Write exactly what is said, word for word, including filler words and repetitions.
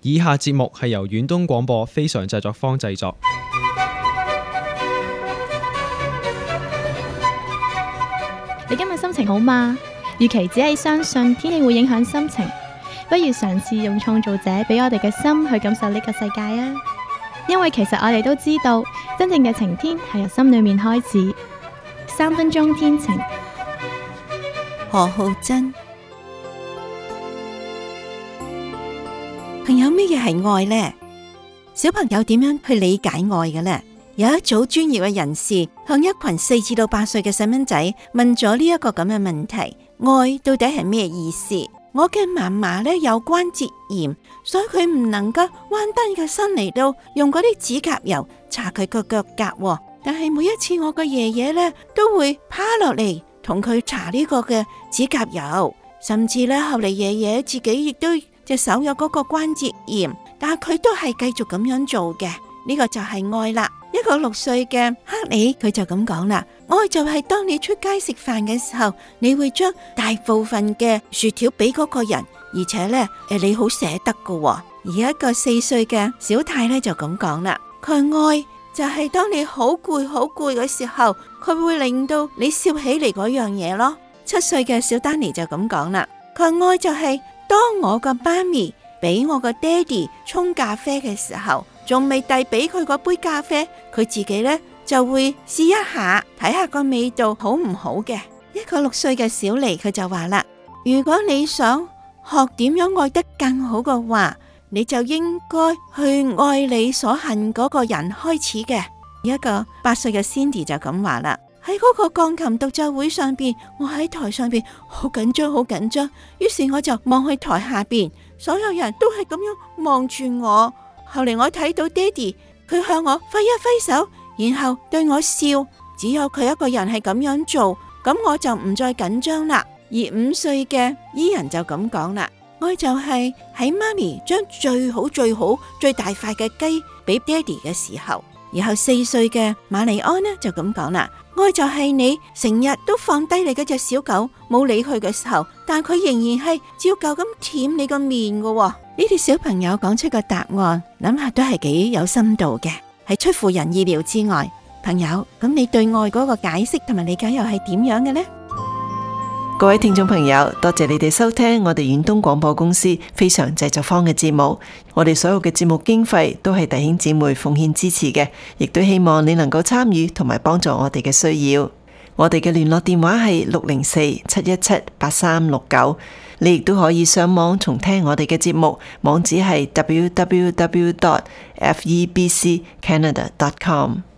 以下節目係由遠東廣播非常製作坊製作。 你今日心情好嗎？與其只係相信天氣會影響心情，不如嘗試用創造者俾我哋嘅心去感受呢個世界啊！因為其實我哋都知道，真正嘅晴天係由心裏面開始。三分鐘天晴， 何浩珍。朋友，咩嘢係愛呢？小朋友點樣去理解愛嘅呢？有一組專業嘅人士向一群四至到八歲嘅細蚊仔問咗呢一個咁嘅問題：愛到底係咩意思？我嘅嫲嫲呢有關節炎，所以佢唔能夠彎低個身嚟到用嗰啲指甲油搽佢個腳甲。但係每一次我個爺爺呢都會趴落嚟同佢搽呢個嘅指甲油，甚至呢後嚟爺爺自己亦都隻手有嗰個關節炎，但係佢都係繼續咁樣做嘅。呢個就係愛啦。一個六歲嘅克里佢就咁講啦：愛就係當你出街食飯嘅時候，你會將大部分嘅薯條俾嗰個人，而且呢誒你好捨得噶。而一個四歲嘅小太呢就咁講啦：佢愛就係當你好攰好攰嘅時候，佢會令到你笑起嚟嗰樣嘢咯。七歲嘅小丹尼就咁講啦：佢愛就係當我個媽咪俾我個爹哋沖咖啡嘅時候，仲未遞俾佢嗰杯咖啡，佢自己呢就會試一下，睇下個味道好唔好嘅。一個六歲嘅小黎佢就話啦：如果你想學點樣愛得更好嘅話，你就應該去愛你所恨嗰個人開始嘅。一個八歲嘅 Cindy 就咁話啦：喺嗰個鋼琴獨奏會上邊，我喺台上邊好緊張好緊張，於是我就望去台下邊，所有人都係咁樣望住我。後嚟我睇到爹哋，佢向我揮一揮手，然後對我笑，只有佢一個人係咁樣做，咁我就唔再緊張啦。而五歲嘅伊人就咁講啦：愛就係喺媽咪將最好最好最大塊嘅雞俾爹哋嘅時候。然後四歲嘅瑪麗安呢就咁講啦：愛就係你成日都放低你嗰隻小狗，冇理佢嘅時候，但佢仍然係照舊咁舔你個面噶。呢啲小朋友講出個答案，諗下都係幾有深度嘅，係出乎人意料之外。朋友，咁你對愛嗰個解釋同埋理解又係點樣嘅呢？ 各位聽眾朋友，多謝你哋收聽我哋遠東廣播公司非常製作坊嘅節目。我哋所有嘅節目經費都係弟兄姊妹奉獻支持嘅，亦都希望你能夠參與同埋幫助我哋嘅需要。我哋嘅聯絡電話係六零四七一七八三六九。你亦都可以上網重聽我哋嘅節目，網址係 double-u double-u double-u dot f e b c canada dot com。